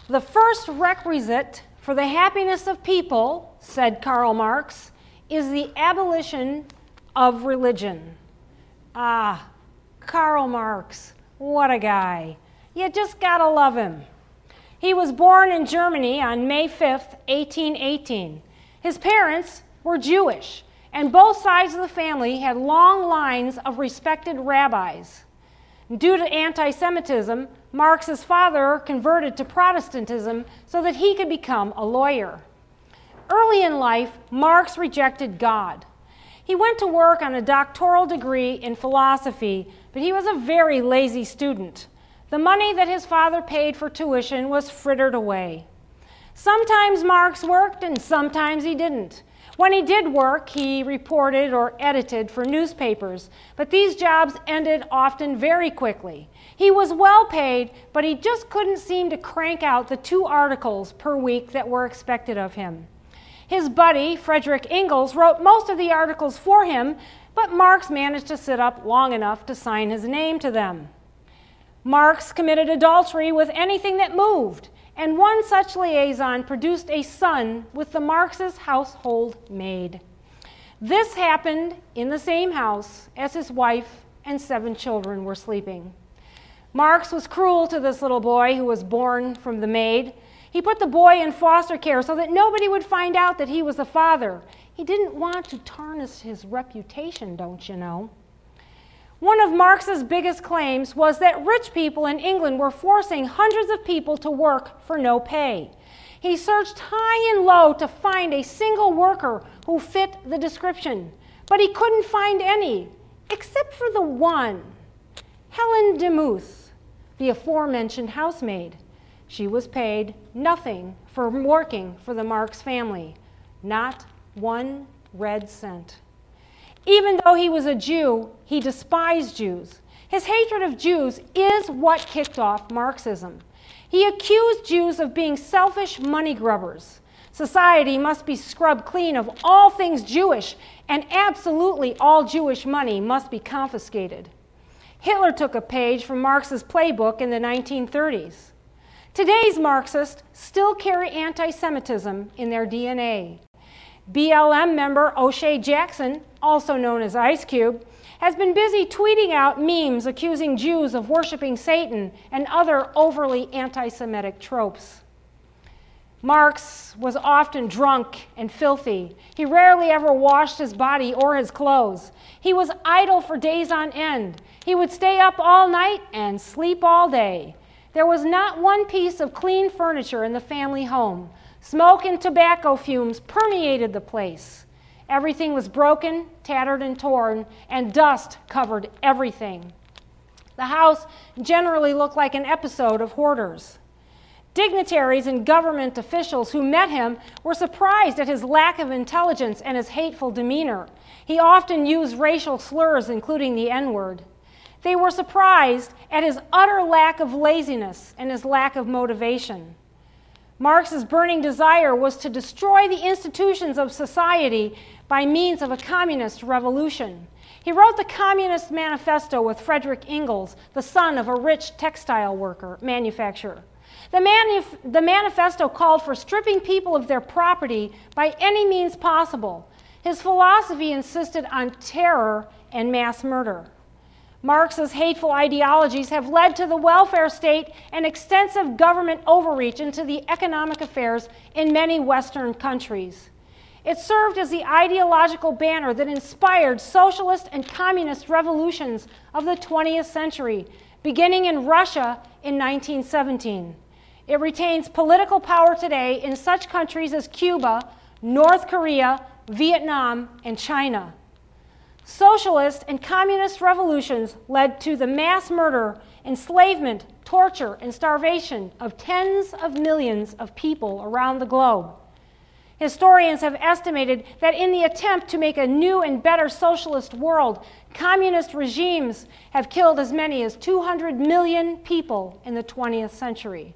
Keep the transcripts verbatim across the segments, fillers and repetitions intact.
The first requisite for the happiness of people, said Karl Marx, is the abolition of religion. Ah, Karl Marx, what a guy. You just gotta love him. He was born in Germany on May fifth, eighteen eighteen. His parents were Jewish, and both sides of the family had long lines of respected rabbis. Due to anti-Semitism, Marx's father converted to Protestantism so that he could become a lawyer. Early in life, Marx rejected God. He went to work on a doctoral degree in philosophy, but he was a very lazy student. The money that his father paid for tuition was frittered away. Sometimes Marx worked and sometimes he didn't. When he did work, he reported or edited for newspapers, but these jobs ended often very quickly. He was well paid, but he just couldn't seem to crank out the two articles per week that were expected of him. His buddy, Friedrich Engels, wrote most of the articles for him, but Marx managed to sit up long enough to sign his name to them. Marx committed adultery with anything that moved, and one such liaison produced a son with the Marx's household maid. This happened in the same house as his wife and seven children were sleeping. Marx was cruel to this little boy who was born from the maid. He put the boy in foster care so that nobody would find out that he was the father. He didn't want to tarnish his reputation, don't you know? One of Marx's biggest claims was that rich people in England were forcing hundreds of people to work for no pay. He searched high and low to find a single worker who fit the description, but he couldn't find any, except for the one, Helen Demuth, the aforementioned housemaid. She was paid nothing for working for the Marx family, not one red cent. Even though he was a Jew, he despised Jews. His hatred of Jews is what kicked off Marxism. He accused Jews of being selfish money grubbers. Society must be scrubbed clean of all things Jewish, and absolutely all Jewish money must be confiscated. Hitler took a page from Marx's playbook in the nineteen thirties. Today's Marxists still carry anti-Semitism in their D N A. B L M member O'Shea Jackson, also known as Ice Cube, has been busy tweeting out memes accusing Jews of worshiping Satan and other overly anti-Semitic tropes. Marx was often drunk and filthy. He rarely ever washed his body or his clothes. He was idle for days on end. He would stay up all night and sleep all day. There was not one piece of clean furniture in the family home. Smoke and tobacco fumes permeated the place. Everything was broken, tattered, and torn, and dust covered everything. The house generally looked like an episode of Hoarders. Dignitaries and government officials who met him were surprised at his lack of intelligence and his hateful demeanor. He often used racial slurs, including the N-word. They were surprised at his utter lack of laziness and his lack of motivation. Marx's burning desire was to destroy the institutions of society by means of a communist revolution. He wrote the Communist Manifesto with Friedrich Engels, the son of a rich textile worker, manufacturer. The, manif- the manifesto called for stripping people of their property by any means possible. His philosophy insisted on terror and mass murder. Marx's hateful ideologies have led to the welfare state and extensive government overreach into the economic affairs in many Western countries. It served as the ideological banner that inspired socialist and communist revolutions of the twentieth century, beginning in Russia in nineteen seventeen. It retains political power today in such countries as Cuba, North Korea, Vietnam, and China. Socialist and communist revolutions led to the mass murder, enslavement, torture, and starvation of tens of millions of people around the globe. Historians have estimated that in the attempt to make a new and better socialist world, communist regimes have killed as many as two hundred million people in the twentieth century.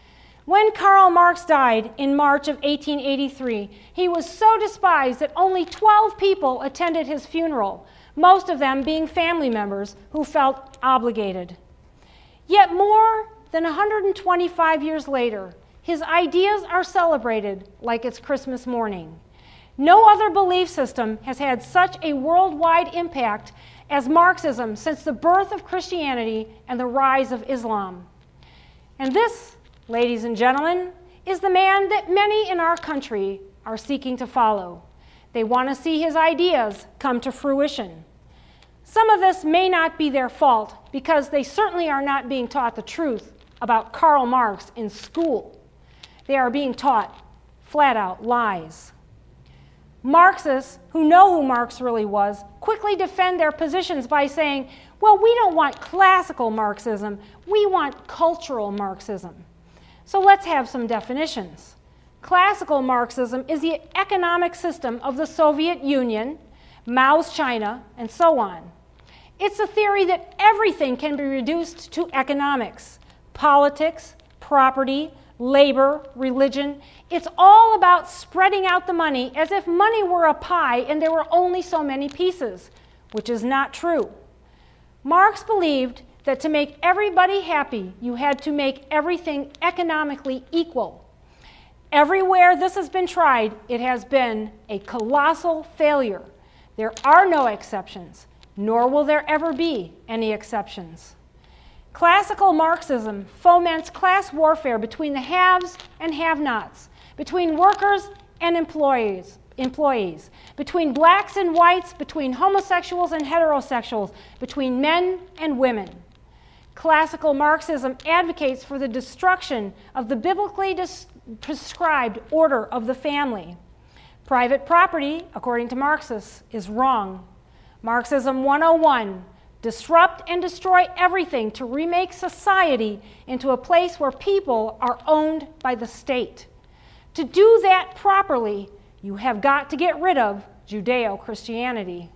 When Karl Marx died in March of eighteen eighty-three, he was so despised that only twelve people attended his funeral, most of them being family members who felt obligated. Yet more than one hundred twenty-five years later, His ideas are celebrated like it's Christmas morning. No other belief system has had such a worldwide impact as Marxism since the birth of Christianity and the rise of Islam. And this, ladies and gentlemen, is the man that many in our country are seeking to follow. They want to see his ideas come to fruition. Some of this may not be their fault because they certainly are not being taught the truth about Karl Marx in school. They are being taught flat-out lies. Marxists who know who Marx really was quickly defend their positions by saying, well, we don't want classical Marxism, we want cultural Marxism. So let's have some definitions. Classical Marxism is the economic system of the Soviet Union, Mao's China, and so on. It's a theory that everything can be reduced to economics, politics, property, labor, religion. It's all about spreading out the money as if money were a pie and there were only so many pieces, which is not true. Marx believed that to make everybody happy, you had to make everything economically equal. Everywhere this has been tried, it has been a colossal failure. There are no exceptions, nor will there ever be any exceptions. Classical Marxism foments class warfare between the haves and have-nots, between workers and employees, employees, between blacks and whites, between homosexuals and heterosexuals, between men and women. Classical Marxism advocates for the destruction of the biblically dis- prescribed order of the family. Private property, according to Marxists, is wrong. Marxism one oh one, disrupt and destroy everything to remake society into a place where people are owned by the state. To do that properly, you have got to get rid of Judeo-Christianity.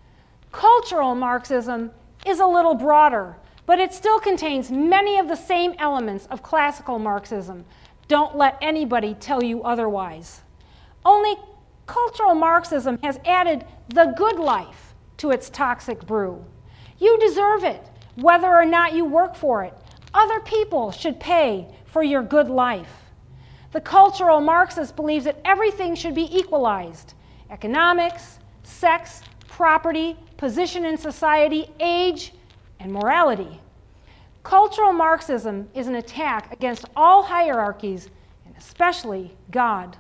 Cultural Marxism is a little broader, but it still contains many of the same elements of classical Marxism. Don't let anybody tell you otherwise. Only cultural Marxism has added the good life to its toxic brew. You deserve it, whether or not you work for it. Other people should pay for your good life. The cultural Marxist believes that everything should be equalized. Economics, sex, property, position in society, age, and morality. Cultural Marxism is an attack against all hierarchies, and especially God.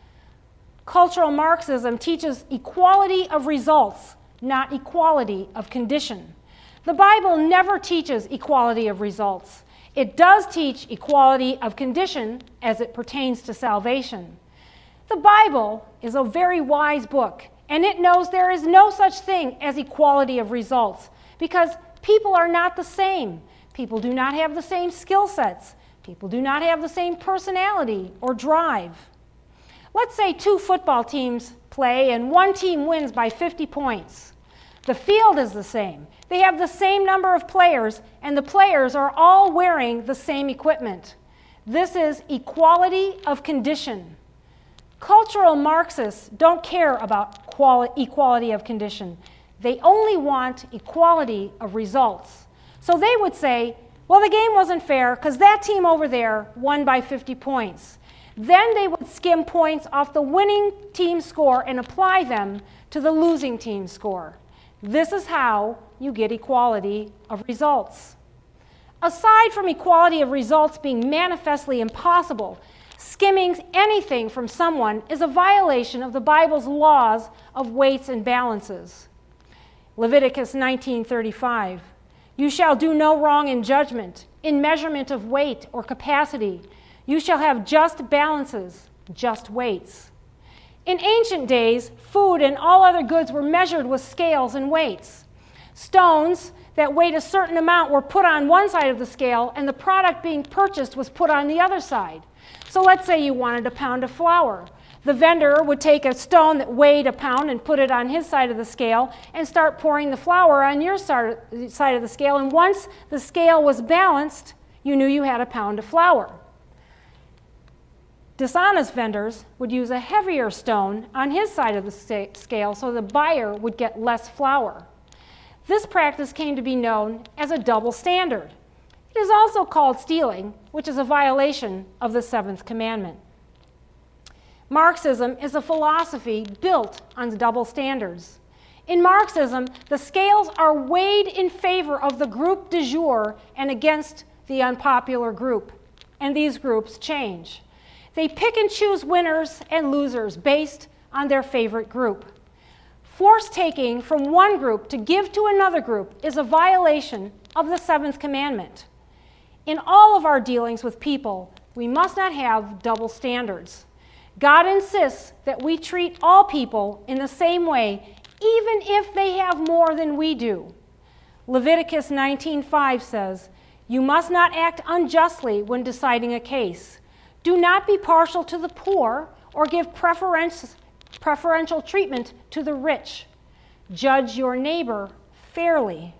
Cultural Marxism teaches equality of results, not equality of condition. The Bible never teaches equality of results. It does teach equality of condition as it pertains to salvation. The Bible is a very wise book, and it knows there is no such thing as equality of results because people are not the same. People do not have the same skill sets. People do not have the same personality or drive. Let's say two football teams play and one team wins by fifty points. The field is the same. They have the same number of players, and the players are all wearing the same equipment. This is equality of condition. Cultural Marxists don't care about quali- equality of condition. They only want equality of results. So they would say, well, the game wasn't fair because that team over there won by fifty points. Then they would skim points off the winning team score and apply them to the losing team score. This is how you get equality of results. Aside from equality of results being manifestly impossible, skimming anything from someone is a violation of the Bible's laws of weights and balances. Leviticus nineteen thirty-five, you shall do no wrong in judgment, in measurement of weight or capacity. You shall have just balances, just weights. In ancient days, food and all other goods were measured with scales and weights. Stones that weighed a certain amount were put on one side of the scale, and the product being purchased was put on the other side. So let's say you wanted a pound of flour. The vendor would take a stone that weighed a pound and put it on his side of the scale and start pouring the flour on your side of the scale. And once the scale was balanced, you knew you had a pound of flour. Dishonest vendors would use a heavier stone on his side of the scale so the buyer would get less flour. This practice came to be known as a double standard. It is also called stealing, which is a violation of the seventh commandment. Marxism is a philosophy built on double standards. In Marxism, the scales are weighed in favor of the group du jour and against the unpopular group, and these groups change. They pick and choose winners and losers based on their favorite group. Force taking from one group to give to another group is a violation of the seventh commandment. In all of our dealings with people, we must not have double standards. God insists that we treat all people in the same way, even if they have more than we do. Leviticus nineteen five says, "You must not act unjustly when deciding a case. Do not be partial to the poor or give preference, preferential treatment to the rich. Judge your neighbor fairly."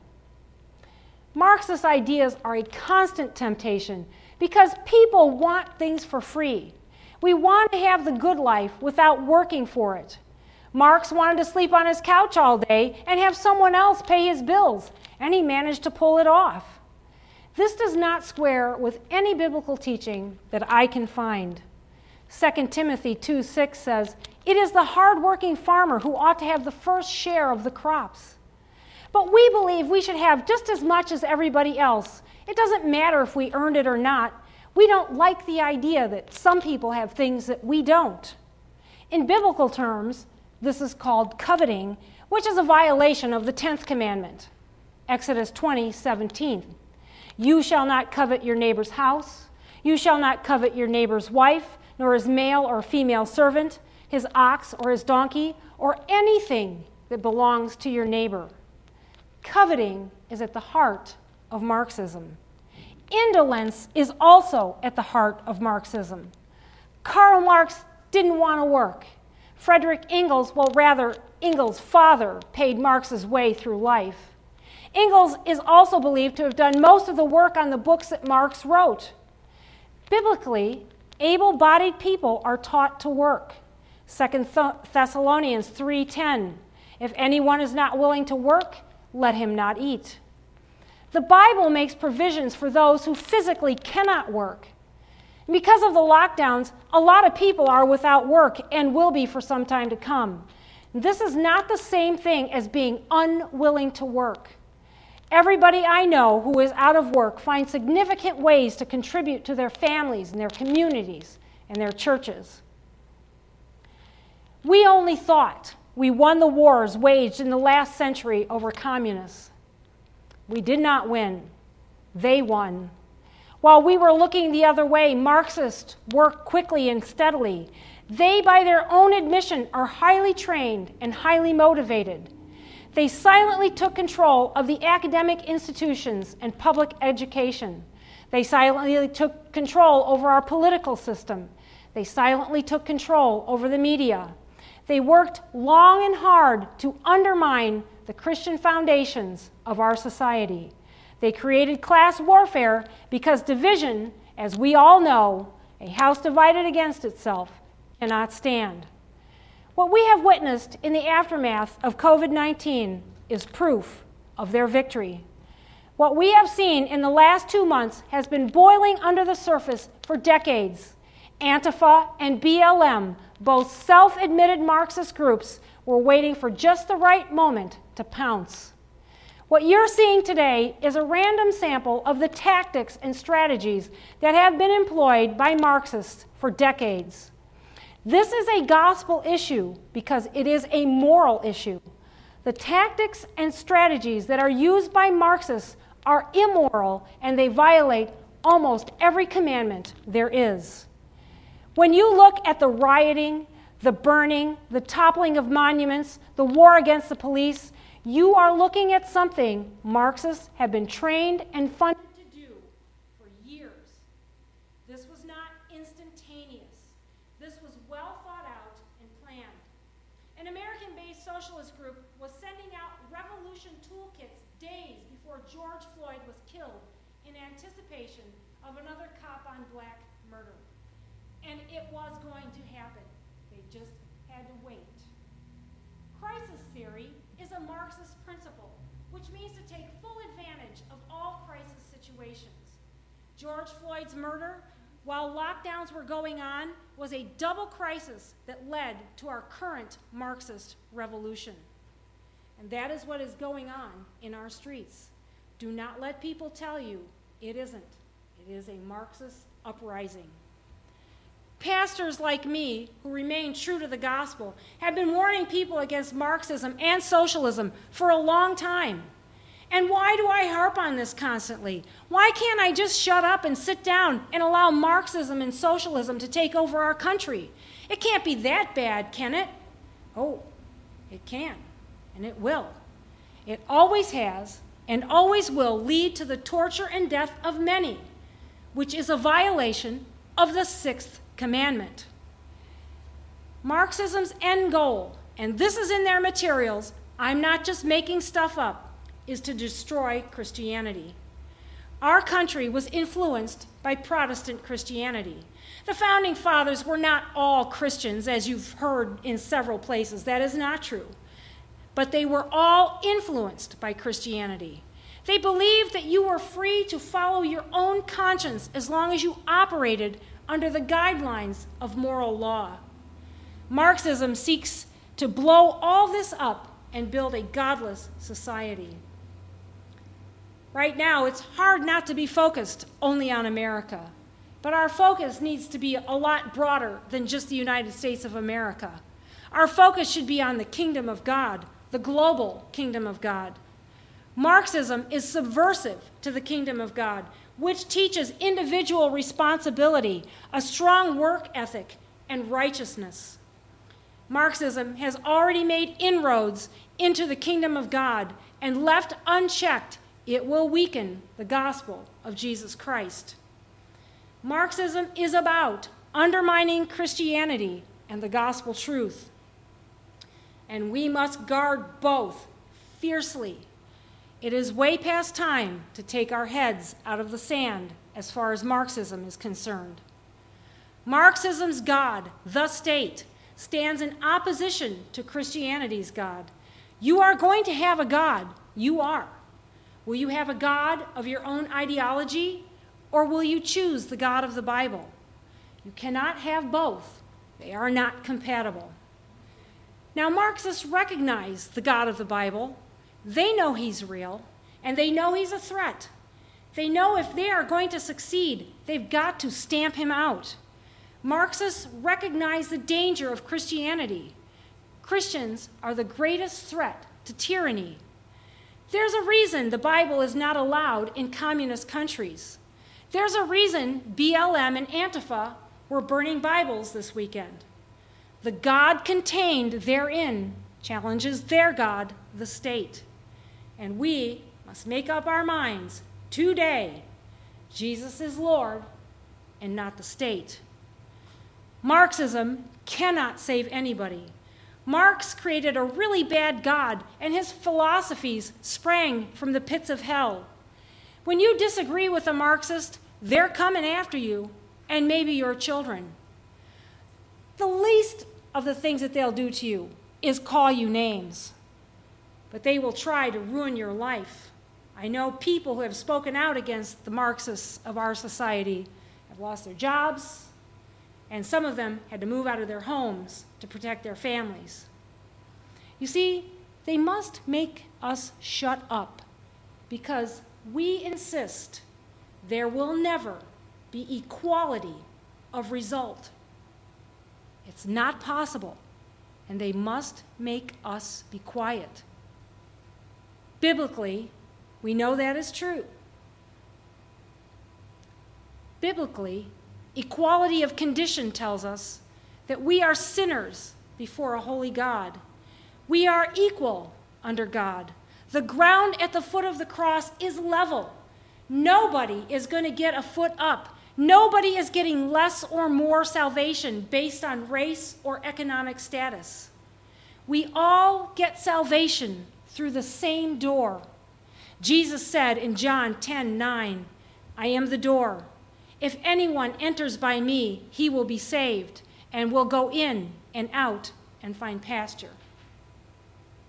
Marxist ideas are a constant temptation because people want things for free. We want to have the good life without working for it. Marx wanted to sleep on his couch all day and have someone else pay his bills, and he managed to pull it off. This does not square with any biblical teaching that I can find. Second Timothy two six says, "It is the hard-working farmer who ought to have the first share of the crops." But we believe we should have just as much as everybody else. It doesn't matter if we earned it or not. We don't like the idea that some people have things that we don't. In biblical terms, this is called coveting, which is a violation of the tenth commandment. Exodus twenty seventeen. "You shall not covet your neighbor's house. You shall not covet your neighbor's wife, nor his male or female servant, his ox or his donkey, or anything that belongs to your neighbor." Coveting is at the heart of Marxism. Indolence is also at the heart of Marxism. Karl Marx didn't want to work. Frederick Engels, well rather, Engels' father, paid Marx's way through life. Engels is also believed to have done most of the work on the books that Marx wrote. Biblically, able-bodied people are taught to work. Second Thessalonians three ten. "If anyone is not willing to work, let him not eat." The Bible makes provisions for those who physically cannot work. Because of the lockdowns, a lot of people are without work and will be for some time to come. This is not the same thing as being unwilling to work. Everybody I know who is out of work finds significant ways to contribute to their families and their communities and their churches. We only thought we won the wars waged in the last century over communists. We did not win. They won. While we were looking the other way, Marxists work quickly and steadily. They, by their own admission, are highly trained and highly motivated. They silently took control of the academic institutions and public education. They silently took control over our political system. They silently took control over the media. They worked long and hard to undermine the Christian foundations of our society. They created class warfare because division, as we all know, a house divided against itself, cannot stand. What we have witnessed in the aftermath of covid nineteen is proof of their victory. What we have seen in the last two months has been boiling under the surface for decades. Antifa and B L M, both self-admitted Marxist groups, were waiting for just the right moment to pounce. What you're seeing today is a random sample of the tactics and strategies that have been employed by Marxists for decades. This is a gospel issue because it is a moral issue. The tactics and strategies that are used by Marxists are immoral and they violate almost every commandment there is. When you look at the rioting, the burning, the toppling of monuments, the war against the police, you are looking at something Marxists have been trained and funded to do for years. This was not instantaneous. This was well thought out and planned. An American-based socialist group was sending out revolution toolkits days before George Floyd was killed in anticipation of another cop-on-black murder. And it was going to happen. They just had to wait. Crisis theory is a Marxist principle, which means to take full advantage of all crisis situations. George Floyd's murder, while lockdowns were going on, was a double crisis that led to our current Marxist revolution. And that is what is going on in our streets. Do not let people tell you it isn't. It is a Marxist uprising. Pastors like me, who remain true to the gospel, have been warning people against Marxism and socialism for a long time. And why do I harp on this constantly? Why can't I just shut up and sit down and allow Marxism and socialism to take over our country? It can't be that bad, can it? Oh, it can, and it will. It always has and always will lead to the torture and death of many, which is a violation of the sixth commandment. Marxism's end goal, and this is in their materials, I'm not just making stuff up, is to destroy Christianity. Our country was influenced by Protestant Christianity. The founding fathers were not all Christians, as you've heard in several places. That is not true. But they were all influenced by Christianity. They believed that you were free to follow your own conscience as long as you operated under the guidelines of moral law. Marxism seeks to blow all this up and build a godless society. Right now, it's hard not to be focused only on America, but our focus needs to be a lot broader than just the United States of America. Our focus should be on the kingdom of God, the global kingdom of God. Marxism is subversive to the kingdom of God, which teaches individual responsibility, a strong work ethic, and righteousness. Marxism has already made inroads into the kingdom of God, and left unchecked, it will weaken the gospel of Jesus Christ. Marxism is about undermining Christianity and the gospel truth. And we must guard both fiercely. It is way past time to take our heads out of the sand as far as Marxism is concerned. Marxism's God, the state, stands in opposition to Christianity's God. You are going to have a God. You are. Will you have a God of your own ideology, or will you choose the God of the Bible? You cannot have both. They are not compatible. Now, Marxists recognize the God of the Bible. They know he's real, and they know he's a threat. They know if they are going to succeed, they've got to stamp him out. Marxists recognize the danger of Christianity. Christians are the greatest threat to tyranny. There's a reason the Bible is not allowed in communist countries. There's a reason B L M and Antifa were burning Bibles this weekend. The God contained therein challenges their God, the state. And we must make up our minds today. Jesus is Lord and not the state. Marxism cannot save anybody. Marx created a really bad God, and his philosophies sprang from the pits of hell. When you disagree with a Marxist, they're coming after you, and maybe your children. The least of the things that they'll do to you is call you names, but they will try to ruin your life. I know people who have spoken out against the Marxists of our society have lost their jobs, and some of them had to move out of their homes to protect their families. You see, they must make us shut up because we insist there will never be equality of result. It's not possible, and they must make us be quiet. Biblically, we know that is true. Biblically, equality of condition tells us that we are sinners before a holy God. We are equal under God. The ground at the foot of the cross is level. Nobody is going to get a foot up. Nobody is getting less or more salvation based on race or economic status. We all get salvation through the same door. Jesus said in John ten nine, I am the door. If anyone enters by me, he will be saved and will go in and out and find pasture.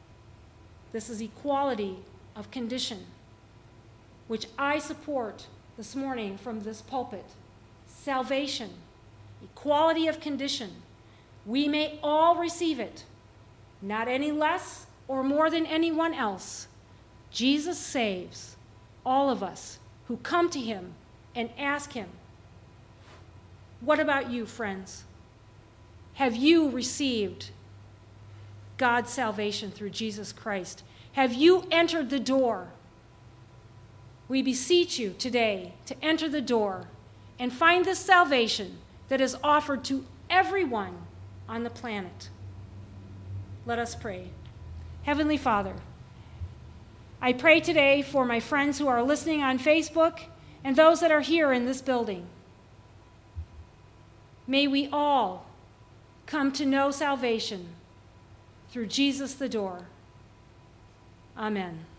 This is equality of condition, which I support this morning from this pulpit, salvation, equality of condition, we may all receive it, not any less or more than anyone else. Jesus saves all of us who come to him and ask him. What about you, friends? Have you received God's salvation through Jesus Christ? Have you entered the door? We beseech you today to enter the door and find this salvation that is offered to everyone on the planet. Let us pray. Heavenly Father, I pray today for my friends who are listening on Facebook and those that are here in this building. May we all come to know salvation through Jesus the door. Amen.